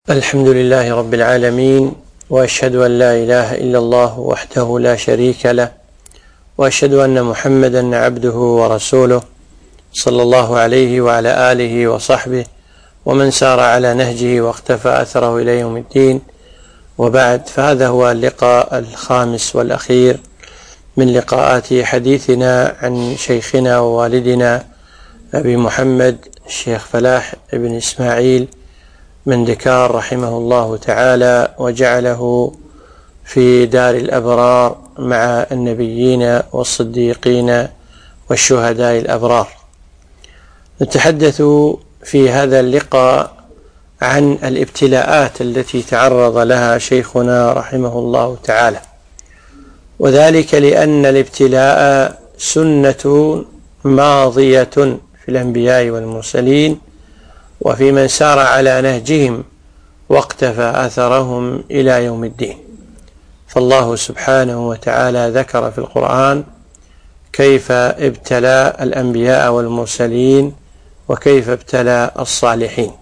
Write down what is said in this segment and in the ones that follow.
الحمد لله رب العالمين، وأشهد أن لا إله إلا الله وحده لا شريك له، وأشهد أن محمدا عبده ورسوله صلى الله عليه وعلى آله وصحبه ومن سار على نهجه واقتفى أثره إلى يوم الدين. وبعد، فهذا هو اللقاء الخامس والأخير من لقاءات حديثنا عن شيخنا ووالدنا أبي محمد الشيخ فلاح بن إسماعيل من دكار رحمه الله تعالى، وجعله في دار الأبرار مع النبيين والصديقين والشهداء الأبرار. نتحدث في هذا اللقاء عن الابتلاءات التي تعرض لها شيخنا رحمه الله تعالى، وذلك لأن الابتلاء سنة ماضية في الأنبياء والمرسلين وفي من سار على نهجهم واقتفى أثرهم إلى يوم الدين. فالله سبحانه وتعالى ذكر في القرآن كيف ابتلى الأنبياء والمرسلين وكيف ابتلى الصالحين.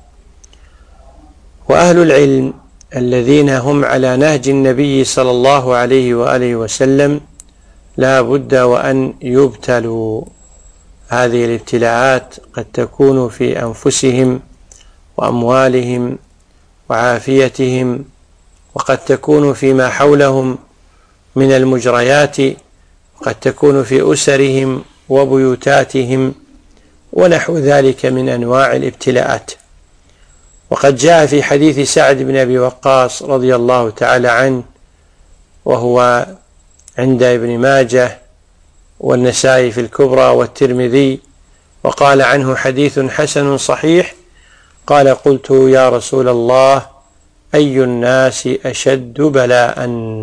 وأهل العلم الذين هم على نهج النبي صلى الله عليه وآله وسلم لا بد وأن يبتلوا. هذه الابتلاءات قد تكون في أنفسهم وأموالهم وعافيتهم، وقد تكون فيما حولهم من المجريات، وقد تكون في أسرهم وبيوتاتهم ونحو ذلك من أنواع الابتلاءات. وقد جاء في حديث سعد بن أبي وقاص رضي الله تعالى عنه، وهو عند ابن ماجه والنسائي في الكبرى والترمذي، وقال عنه حديث حسن صحيح، قال: قلت يا رسول الله أي الناس أشد بلاء؟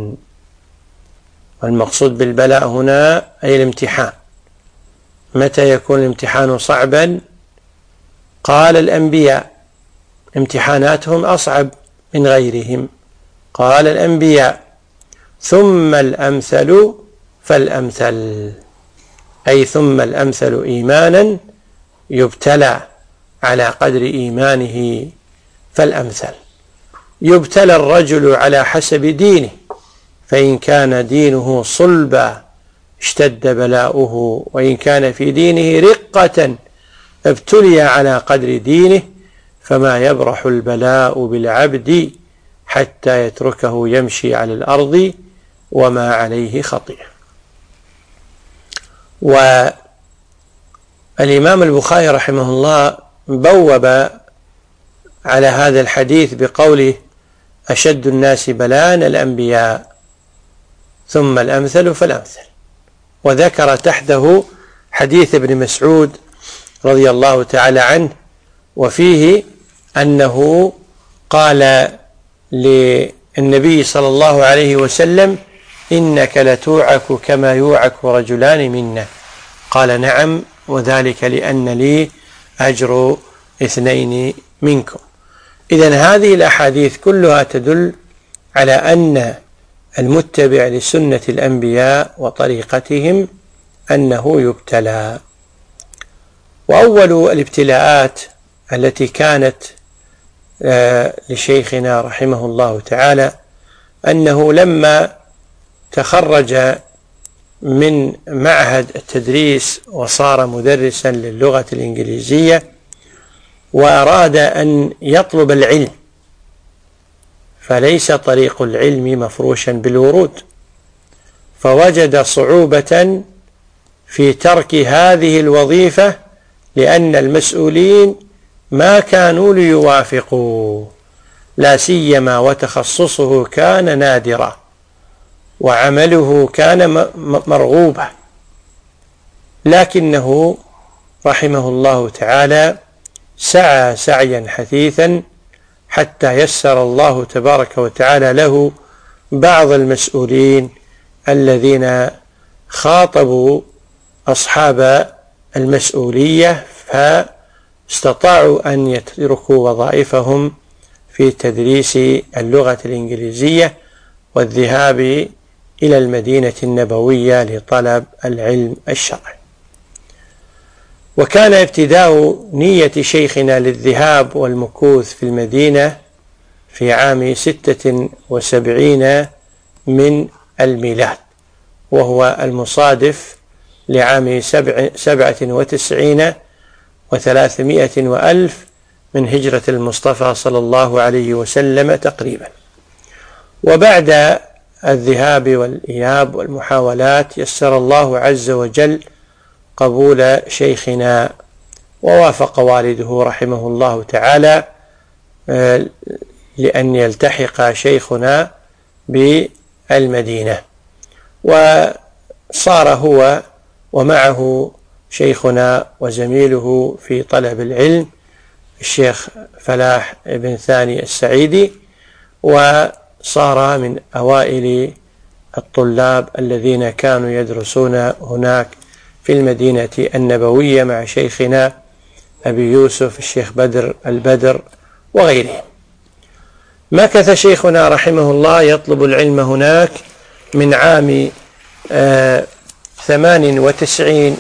والمقصود بالبلاء هنا أي الامتحان. متى يكون الامتحان صعبا؟ قال: الأنبياء امتحاناتهم أصعب من غيرهم. قال: الأنبياء، ثم الأمثل فالأمثل، أي ثم الأمثل إيمانا يبتلى على قدر إيمانه فالأمثل. يبتلى الرجل على حسب دينه، فإن كان دينه صلبا اشتد بلاؤه، وإن كان في دينه رقة ابتلي على قدر دينه، فما يبرح البلاء بالعبد حتى يتركه يمشي على الأرض وما عليه خطيئة. والإمام البخاري رحمه الله بوب على هذا الحديث بقوله: أشد الناس بلاء الأنبياء ثم الأمثل فالأمثل، وذكر تحته حديث ابن مسعود رضي الله تعالى عنه، وفيه أنه قال للنبي صلى الله عليه وسلم: إنك لتوعك كما يوعك رجلان منا. قال: نعم، وذلك لأن لي أجر 2 منكم. إذن هذه الأحاديث كلها تدل على أن المتبع لسنة الأنبياء وطريقتهم أنه يبتلى. وأول الابتلاءات التي كانت لشيخنا رحمه الله تعالى أنه لما تخرج من معهد التدريس وصار مدرسا للغة الإنجليزية، وأراد أن يطلب العلم، فليس طريق العلم مفروشا بالورود، فوجد صعوبة في ترك هذه الوظيفة، لأن المسؤولين ما كانوا ليوافقوا، لا سيما وتخصصه كان نادرا وعمله كان مرغوبا. لكنه رحمه الله تعالى سعى سعيا حثيثا حتى يسر الله تبارك وتعالى له بعض المسؤولين الذين خاطبوا أصحاب المسؤولية، فاستطاعوا أن يتركوا وظائفهم في تدريس اللغة الإنجليزية والذهاب إلى المدينة النبوية لطلب العلم الشرعي. وكان ابتداء نية شيخنا للذهاب والمكوث في المدينة في عام 76 من الميلاد، وهو المصادف لعام 97 و300 وألف من هجرة المصطفى صلى الله عليه وسلم تقريبا. وبعد الذهاب والإياب والمحاولات يسر الله عز وجل قبول شيخنا، ووافق والده رحمه الله تعالى لأن يلتحق شيخنا بالمدينة، وصار هو ومعه شيخنا وزميله في طلب العلم الشيخ فلاح بن ثاني السعيدي، وصار من أوائل الطلاب الذين كانوا يدرسون هناك في المدينة النبوية مع شيخنا أبي يوسف الشيخ بدر البدر وغيرهم. مكث شيخنا رحمه الله يطلب العلم هناك من عام 98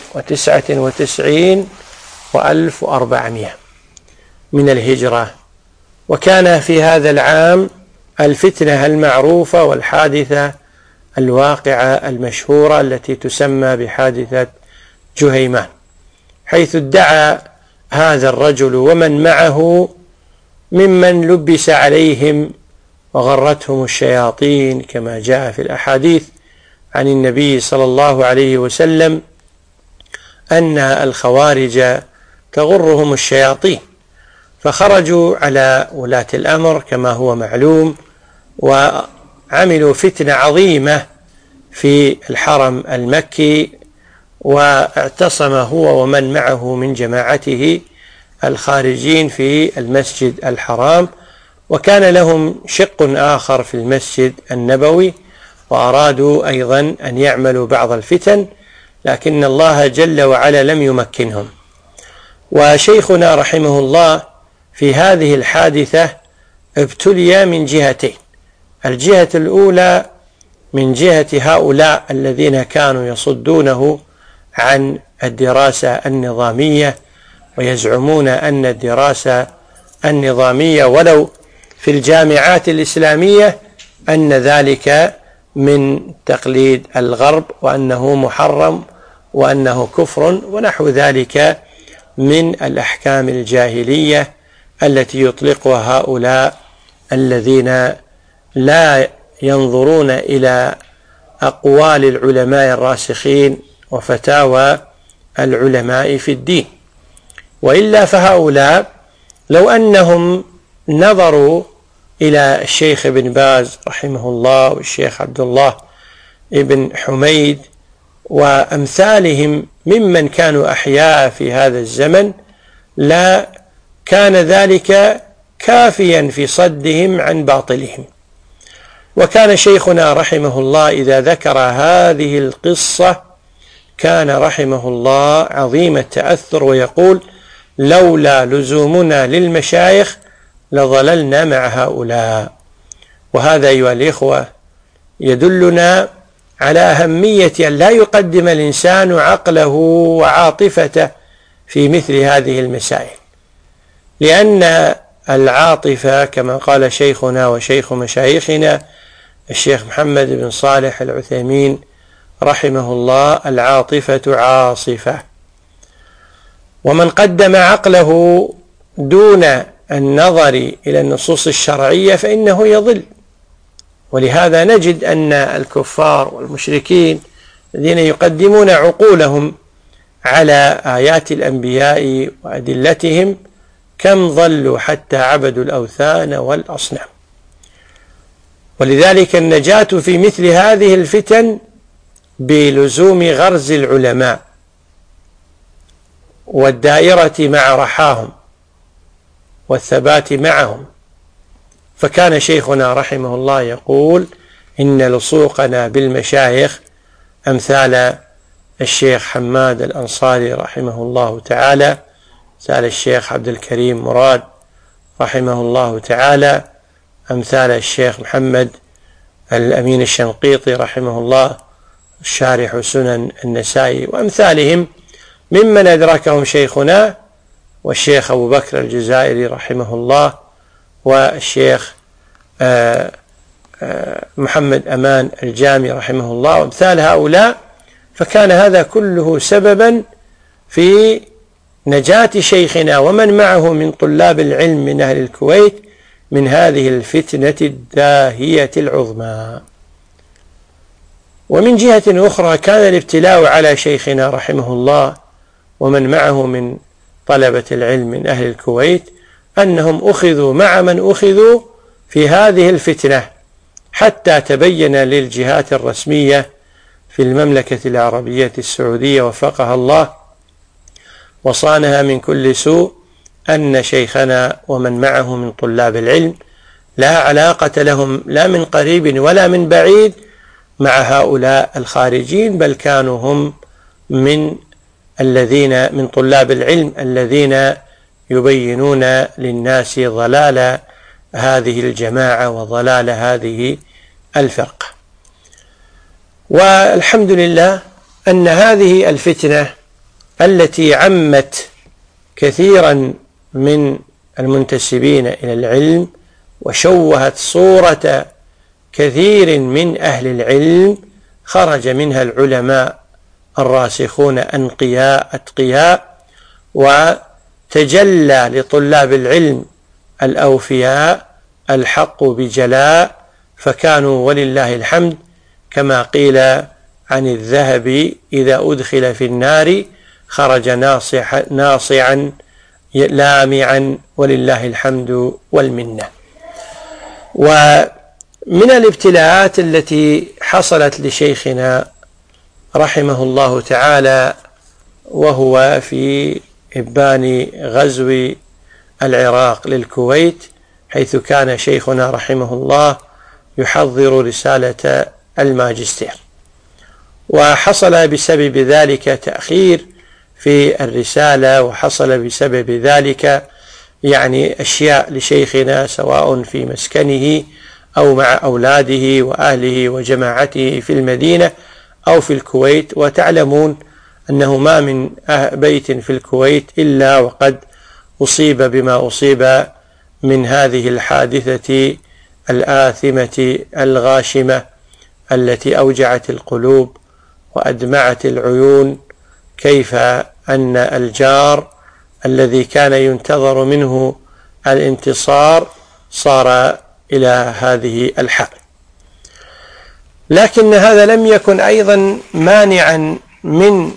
و99 و1400 من الهجرة. وكان في هذا العام الفتنة المعروفة والحادثة الواقعة المشهورة التي تسمى بحادثة جهيمان، حيث ادعى هذا الرجل ومن معه ممن لبس عليهم وغرتهم الشياطين كما جاء في الأحاديث عن النبي صلى الله عليه وسلم أن الخوارج تغرهم الشياطين، فخرجوا على ولاة الأمر كما هو معلوم، وعملوا فتنة عظيمة في الحرم المكي، واعتصم هو ومن معه من جماعته الخارجين في المسجد الحرام، وكان لهم شق آخر في المسجد النبوي، وأرادوا أيضا أن يعملوا بعض الفتن، لكن الله جل وعلا لم يمكنهم. وشيخنا رحمه الله في هذه الحادثة ابتلي من جهتين: الجهة الأولى من جهة هؤلاء الذين كانوا يصدونه عن الدراسة النظامية، ويزعمون أن الدراسة النظامية ولو في الجامعات الإسلامية أن ذلك من تقليد الغرب، وأنه محرم وأنه كفر ونحو ذلك من الأحكام الجاهلية التي يطلقها هؤلاء الذين لا ينظرون إلى أقوال العلماء الراسخين وفتاوى العلماء في الدين. وإلا فهؤلاء لو أنهم نظروا إلى الشيخ ابن باز رحمه الله والشيخ عبد الله ابن حميد وأمثالهم ممن كانوا أحياء في هذا الزمن، لا كان ذلك كافيا في صدهم عن باطلهم. وكان شيخنا رحمه الله إذا ذكر هذه القصة كان رحمه الله عظيم التأثر، ويقول: لولا لزومنا للمشايخ لظللنا مع هؤلاء. وهذا أيها الإخوة يدلنا على أهمية أن لا يقدم الإنسان عقله وعاطفته في مثل هذه المسائل، لأن العاطفة كما قال شيخنا وشيخ مشايخنا الشيخ محمد بن صالح العثيمين رحمه الله: العاطفة عاصفة، ومن قدم عقله دون النظر إلى النصوص الشرعية فإنه يضل. ولهذا نجد أن الكفار والمشركين الذين يقدمون عقولهم على آيات الأنبياء وأدلتهم كم ضلوا حتى عبدوا الأوثان والأصنام. ولذلك النجاة في مثل هذه الفتن بلزوم غرز العلماء والدائرة مع رحاهم والثبات معهم. فكان شيخنا رحمه الله يقول: إن لصوقنا بالمشايخ أمثال الشيخ حماد الأنصاري رحمه الله تعالى، أمثال الشيخ عبد الكريم مراد رحمه الله تعالى، أمثال الشيخ محمد الأمين الشنقيطي رحمه الله الشارح سنن النسائي، وأمثالهم ممن أدركهم شيخنا، والشيخ أبو بكر الجزائري رحمه الله، والشيخ محمد أمان الجامي رحمه الله وامثال هؤلاء، فكان هذا كله سببا في نجاة شيخنا ومن معه من طلاب العلم من أهل الكويت من هذه الفتنة الداهية العظمى. ومن جهة أخرى كان الابتلاء على شيخنا رحمه الله ومن معه من طلبة العلم من أهل الكويت أنهم أخذوا مع من أخذوا في هذه الفتنة، حتى تبين للجهات الرسمية في المملكة العربية السعودية وفقها الله وصانها من كل سوء أن شيخنا ومن معه من طلاب العلم لا علاقة لهم لا من قريب ولا من بعيد مع هؤلاء الخارجين، بل كانوا هم من طلاب العلم الذين يبينون للناس ضلال هذه الجماعة وضلال هذه الفرقة. والحمد لله أن هذه الفتنة التي عمت كثيرا من المنتسبين إلى العلم وشوهت صورة كثير من أهل العلم خرج منها العلماء الراسخون أنقياء أتقياء، وتجلى لطلاب العلم الأوفياء الحق بجلاء، فكانوا ولله الحمد كما قيل عن الذهب إذا أدخل في النار خرج ناصعا لامعا ولله الحمد والمنة. ومن الابتلاءات التي حصلت لشيخنا رحمه الله تعالى وهو في إبان غزو العراق للكويت، حيث كان شيخنا رحمه الله يحضر رسالة الماجستير، وحصل بسبب ذلك تأخير في الرسالة، وحصل بسبب ذلك أشياء لشيخنا سواء في مسكنه أو مع أولاده وأهله وجماعته في المدينة أو في الكويت. وتعلمون أنه ما من بيت في الكويت إلا وقد أصيب بما أصيب من هذه الحادثة الآثمة الغاشمة التي أوجعت القلوب وأدمعت العيون، كيف أن الجار الذي كان ينتظر منه الانتصار صار إلى هذه الحال. لكن هذا لم يكن أيضا مانعا من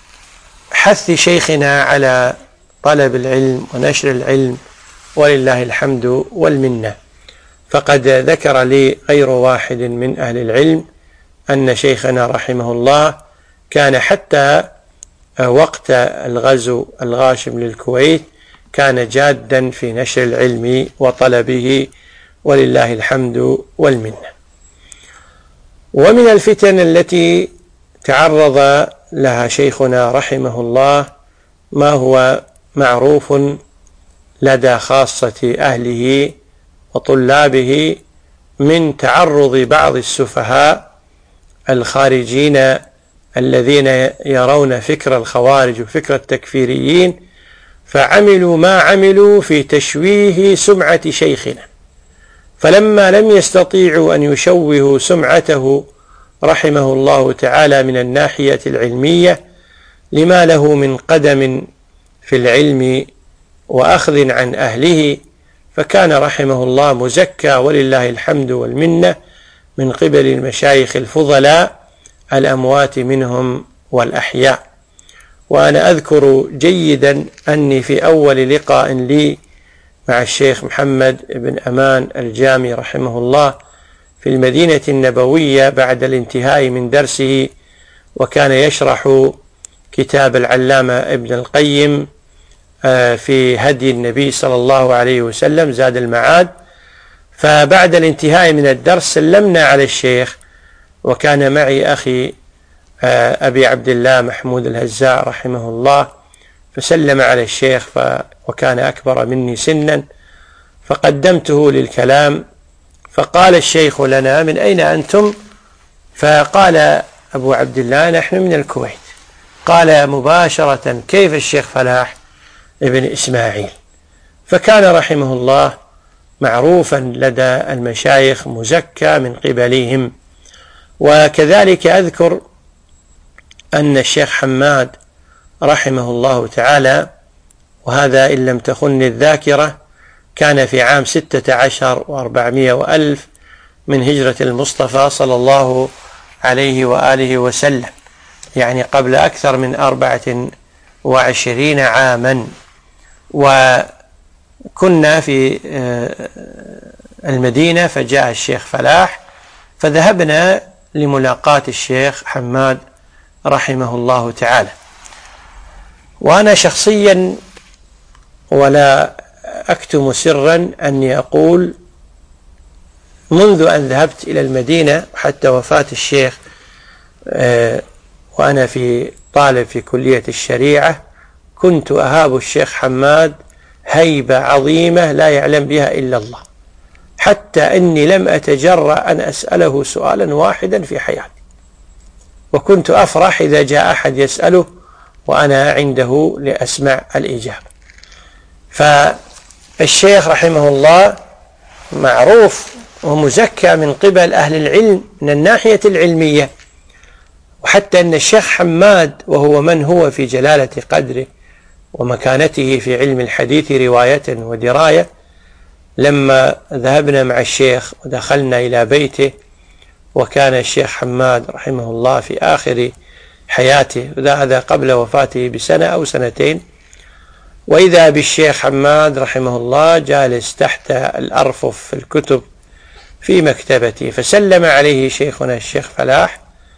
حث شيخنا على طلب العلم ونشر العلم ولله الحمد والمنة. فقد ذكر لي غير واحد من أهل العلم أن شيخنا رحمه الله كان حتى وقت الغزو الغاشم للكويت كان جادا في نشر العلم وطلبه ولله الحمد والمنة. ومن الفتن التي تعرض لها شيخنا رحمه الله ما هو معروف لدى خاصة أهله وطلابه من تعرض بعض السفهاء الخارجين الذين يرون فكر الخوارج وفكر التكفيريين، فعملوا ما عملوا في تشويه سمعة شيخنا، فلما لم يستطيعوا أن يشوهوا سمعته رحمه الله تعالى من الناحية العلمية لما له من قدم في العلم وأخذ عن أهله، فكان رحمه الله مزكى ولله الحمد والمنة من قبل المشايخ الفضلاء الأموات منهم والأحياء. وأنا أذكر جيدا أني في أول لقاء لي مع الشيخ محمد بن أمان الجامي رحمه الله في المدينة النبوية بعد الانتهاء من درسه، وكان يشرح كتاب العلامة ابن القيم في هدي النبي صلى الله عليه وسلم زاد المعاد، فبعد الانتهاء من الدرس سلمنا على الشيخ، وكان معي أخي أبي عبد الله محمود الهزاع رحمه الله، فسلم على الشيخ وكان أكبر مني سنا، فقدمته للكلام، فقال الشيخ لنا: من أين أنتم؟ فقال أبو عبد الله: نحن من الكويت. قال مباشرة: كيف الشيخ فلاح ابن إسماعيل؟ فكان رحمه الله معروفا لدى المشايخ مزكى من قبلهم. وكذلك أذكر أن الشيخ حماد رحمه الله تعالى، وهذا إن لم تخن الذاكرة، كان في عام 16 و400 وألف من هجرة المصطفى صلى الله عليه وآله وسلم، يعني قبل أكثر من 24 عاما. وكنا في المدينة، فجاء الشيخ فلاح، فذهبنا لملاقاة الشيخ حماد رحمه الله تعالى. وأنا شخصيا، ولا أكتم سرا أني أقول، منذ أن ذهبت إلى المدينة حتى وفاة الشيخ وأنا طالب في كلية الشريعة، كنت أهاب الشيخ حماد هيبة عظيمة لا يعلم بها إلا الله، حتى أني لم أتجرأ أن أسأله سؤالا واحدا في حياتي، وكنت أفرح إذا جاء أحد يسأله وأنا عنده لأسمع الإجابة. فالشيخ رحمه الله معروف ومزكى من قبل أهل العلم من الناحية العلمية، وحتى أن الشيخ حماد، وهو من هو في جلالة قدره ومكانته في علم الحديث رواية ودراية، لما ذهبنا مع الشيخ ودخلنا إلى بيته، وكان الشيخ حماد رحمه الله في آخر حياته، هذا قبل وفاته بسنة أو سنتين، وإذا بالشيخ حماد رحمه الله جالس تحت الأرفف في الكتب في مكتبته، فسلم عليه شيخنا الشيخ فلاح،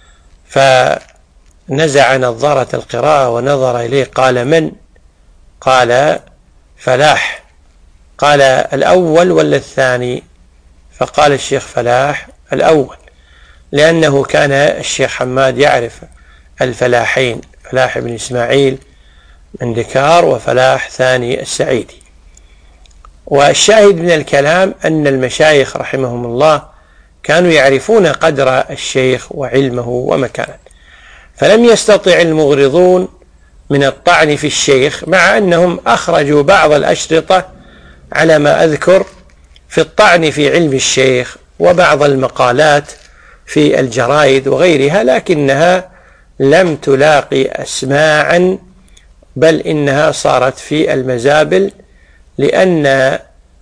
فنزع نظارة القراءة ونظر إليه، قال: من؟ قال: فلاح. قال: الأول ولا الثاني؟ فقال الشيخ فلاح: الأول، لأنه كان الشيخ حماد يعرف الفلاحين، فلاح بن إسماعيل من دكار وفلاح ثاني السعيدي. والشاهد من الكلام أن المشايخ رحمهم الله كانوا يعرفون قدر الشيخ وعلمه ومكانه، فلم يستطع المغرضون من الطعن في الشيخ، مع أنهم أخرجوا بعض الأشرطة على ما أذكر في الطعن في علم الشيخ وبعض المقالات في الجرائد وغيرها، لكنها لم تلاقي أسماعا، بل إنها صارت في المزابل، لأن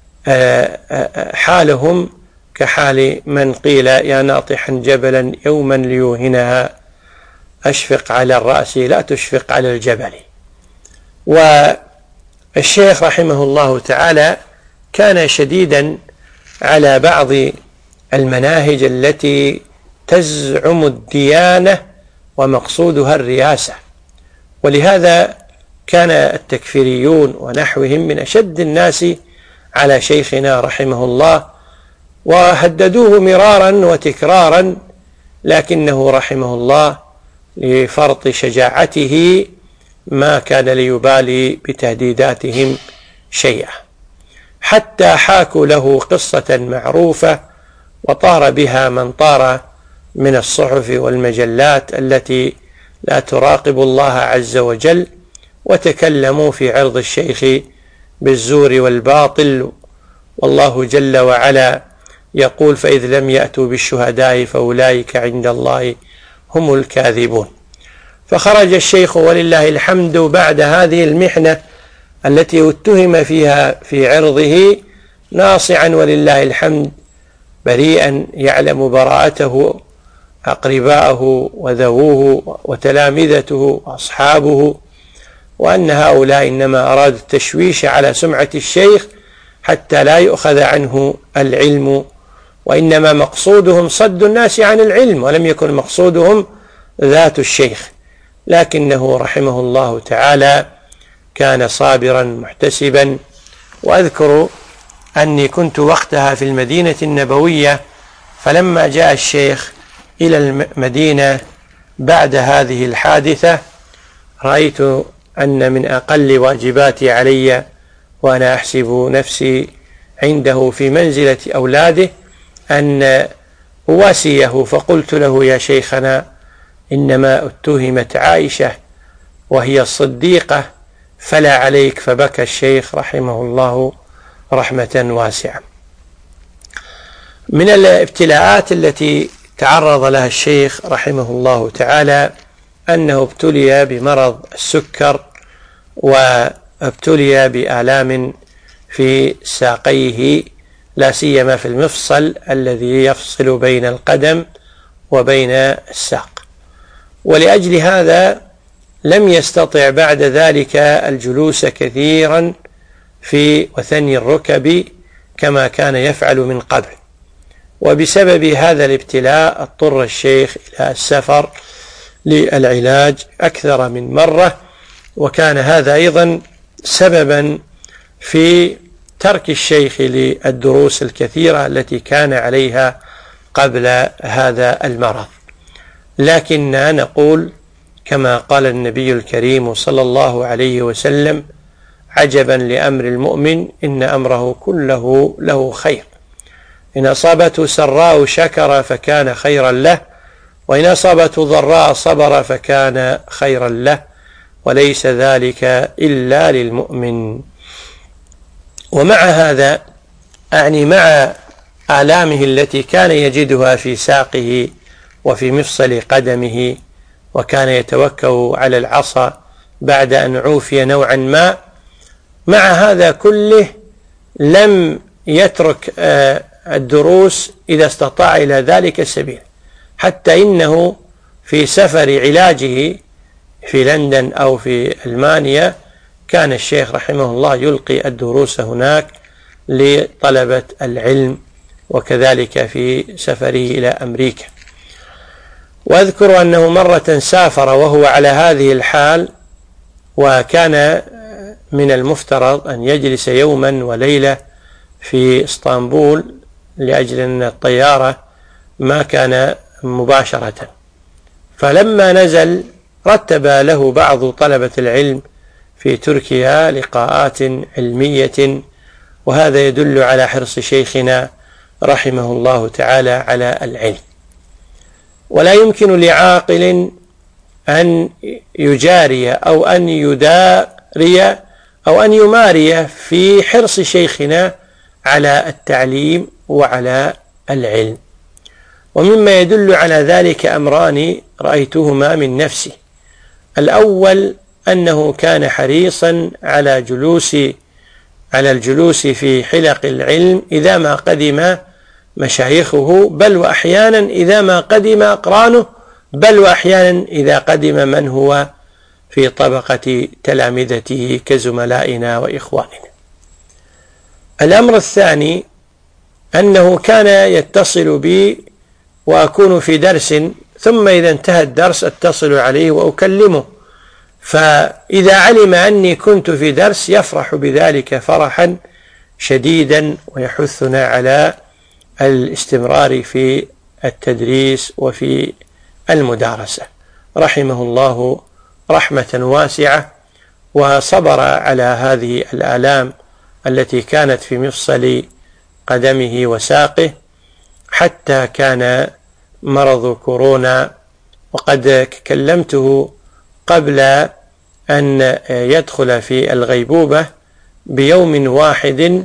حالهم كحال من قيل: يا ناطحا جبلا يوما ليوهنها، أشفق على الرأس لا تشفق على الجبل. والشيخ رحمه الله تعالى كان شديدا على بعض المناهج التي تزعم الديانة ومقصودها الرياسة، ولهذا كان التكفيريون ونحوهم من أشد الناس على شيخنا رحمه الله، وهددوه مرارا وتكرارا، لكنه رحمه الله لفرط شجاعته ما كان ليبالي بتهديداتهم شيئا، حتى حاكوا له قصة معروفة وطار بها من طار من الصحف والمجلات التي لا تراقب الله عز وجل، وتكلموا في عرض الشيخ بالزور والباطل، والله جل وعلا يقول: فإذ لم يأتوا بالشهداء فأولئك عند الله هم الكاذبون. فخرج الشيخ ولله الحمد بعد هذه المحنة التي اتهم فيها في عرضه ناصعا ولله الحمد بريئا، يعلم براءته أقرباءه وذووه وتلامذته وأصحابه، وأن هؤلاء إنما أرادوا التشويش على سمعة الشيخ حتى لا يؤخذ عنه العلم، وإنما مقصودهم صد الناس عن العلم، ولم يكن مقصودهم ذات الشيخ. لكنه رحمه الله تعالى كان صابرا محتسبا. وأذكر أني كنت وقتها في المدينة النبوية، فلما جاء الشيخ إلى المدينة بعد هذه الحادثة، رأيت أن من أقل واجباتي علي، وأنا أحسب نفسي عنده في منزلة أولاده، أن أواسيه. فقلت له: يا شيخنا، إنما اتهمت عائشة وهي الصديقة، فلا عليك. فبكى الشيخ رحمه الله رحمة واسعة. من الابتلاءات التي تعرض لها الشيخ رحمه الله تعالى أنه ابتلي بمرض السكر، وابتلي بآلام في ساقيه، لا سيما في المفصل الذي يفصل بين القدم وبين الساق، ولأجل هذا لم يستطع بعد ذلك الجلوس كثيرا في وثني الركب كما كان يفعل من قبل. وبسبب هذا الابتلاء اضطر الشيخ إلى السفر للعلاج أكثر من مرة، وكان هذا أيضا سببا في ترك الشيخ للدروس الكثيرة التي كان عليها قبل هذا المرض. لكننا نقول كما قال النبي الكريم صلى الله عليه وسلم: عجبا لأمر المؤمن إن أمره كله له خير، إن أصابته سراء شكر فكان خيرا له، وإن أصابته ضراء صبر فكان خيرا له، وليس ذلك إلا للمؤمن. ومع هذا أعني مع آلامه التي كان يجدها في ساقه وفي مفصل قدمه، وكان يتوكأ على العصا بعد أن عوفي نوعا ما، مع هذا كله لم يترك الدروس إذا استطاع إلى ذلك السبيل، حتى إنه في سفر علاجه في لندن أو في ألمانيا كان الشيخ رحمه الله يلقي الدروس هناك لطلبة العلم، وكذلك في سفره إلى أمريكا. وأذكر أنه مرة سافر وهو على هذه الحال، وكان من المفترض أن يجلس يوما وليلة في اسطنبول لأجل أن الطيارة ما كان مباشرة، فلما نزل رتب له بعض طلبة العلم في تركيا لقاءات علمية، وهذا يدل على حرص شيخنا رحمه الله تعالى على العلم. ولا يمكن لعاقل أن يجاري أو أن يداري أو أن يماري في حرص شيخنا على التعليم وعلى العلم. ومما يدل على ذلك أمران رأيتهما من نفسي: الأول أنه كان حريصا على الجلوس في حلق العلم إذا ما قدم مشايخه، بل وأحيانا إذا ما قدم أقرانه، بل وأحيانا إذا قدم من هو في طبقة تلامذته كزملائنا وإخواننا. الأمر الثاني أنه كان يتصل بي وأكون في درس، ثم إذا انتهى الدرس أتصل عليه وأكلمه، فإذا علم أني كنت في درس يفرح بذلك فرحا شديدا ويحثنا على الاستمرار في التدريس وفي المدارسة، رحمه الله رحمة واسعة، وصبر على هذه الآلام التي كانت في مفصل قدمه وساقه حتى كان مرض كورونا. وقد كلمته قبل أن يدخل في الغيبوبة بيوم واحد،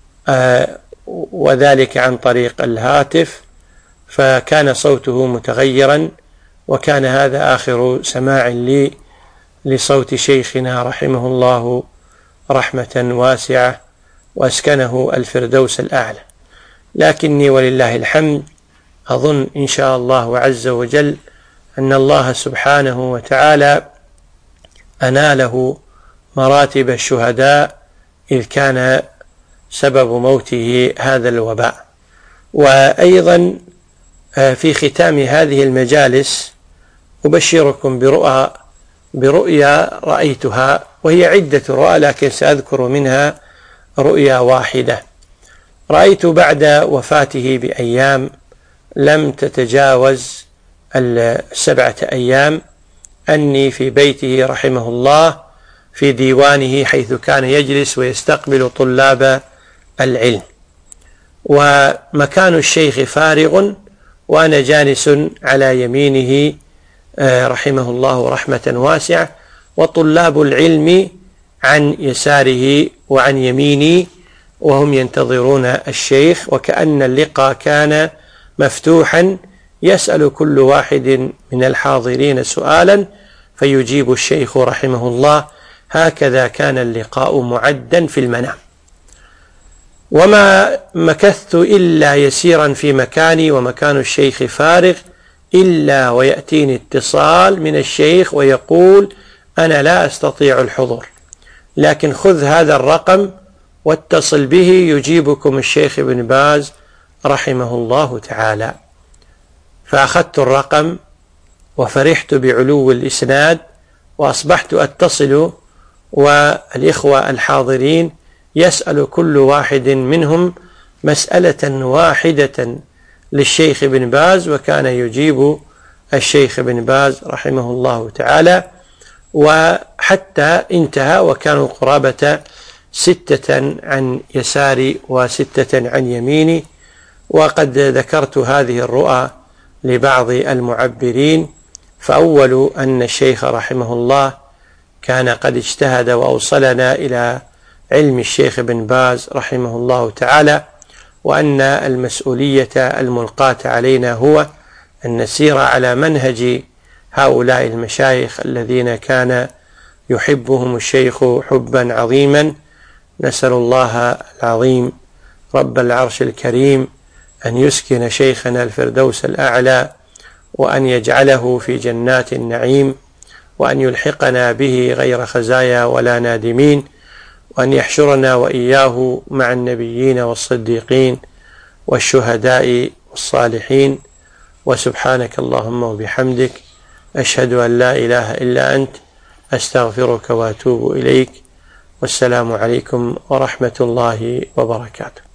وذلك عن طريق الهاتف، فكان صوته متغيرا، وكان هذا آخر سماع لي لصوت شيخنا رحمه الله رحمة واسعة، وأسكنه الفردوس الأعلى. لكني ولله الحمد أظن إن شاء الله عز وجل أن الله سبحانه وتعالى أناله مراتب الشهداء إذ كان سبب موته هذا الوباء. وأيضا في ختام هذه المجالس أبشركم برؤيا رأيتها، وهي عدة رؤى لكن سأذكر منها رؤيا واحدة. رأيت بعد وفاته بأيام لم تتجاوز 7 أيام أني في بيته رحمه الله في ديوانه حيث كان يجلس ويستقبل طلاب العلم، ومكان الشيخ فارغ وأنا جالس على يمينه رحمه الله رحمة واسعة، وطلاب العلم عن يساره وعن يميني، وهم ينتظرون الشيخ، وكأن اللقاء كان مفتوحا، يسأل كل واحد من الحاضرين سؤالا فيجيب الشيخ رحمه الله. هكذا كان اللقاء معدا في المنام. وما مكثت إلا يسيرا في مكاني ومكان الشيخ فارغ، إلا ويأتيني اتصال من الشيخ ويقول: أنا لا أستطيع الحضور، لكن خذ هذا الرقم واتصل به يجيبكم الشيخ ابن باز رحمه الله تعالى. فأخذت الرقم وفرحت بعلو الإسناد، وأصبحت أتصل، والإخوة الحاضرين يسأل كل واحد منهم مسألة واحدة للشيخ ابن باز، وكان يجيب الشيخ ابن باز رحمه الله تعالى، وحتى انتهى وكانوا قرابة 6 عن يساري و6 عن يميني. وقد ذكرت هذه الرؤى لبعض المعبرين، فأول أن الشيخ رحمه الله كان قد اجتهد وأوصلنا إلى علم الشيخ ابن باز رحمه الله تعالى، وأن المسؤولية الملقاة علينا هو أن نسير على منهج هؤلاء المشايخ الذين كان يحبهم الشيخ حبا عظيما. نسأل الله العظيم رب العرش الكريم أن يسكن شيخنا الفردوس الأعلى، وأن يجعله في جنات النعيم، وأن يلحقنا به غير خزايا ولا نادمين، وأن يحشرنا وإياه مع النبيين والصديقين والشهداء والصالحين. وسبحانك اللهم وبحمدك، أشهد أن لا إله إلا أنت، أستغفرك وأتوب إليك. والسلام عليكم ورحمة الله وبركاته.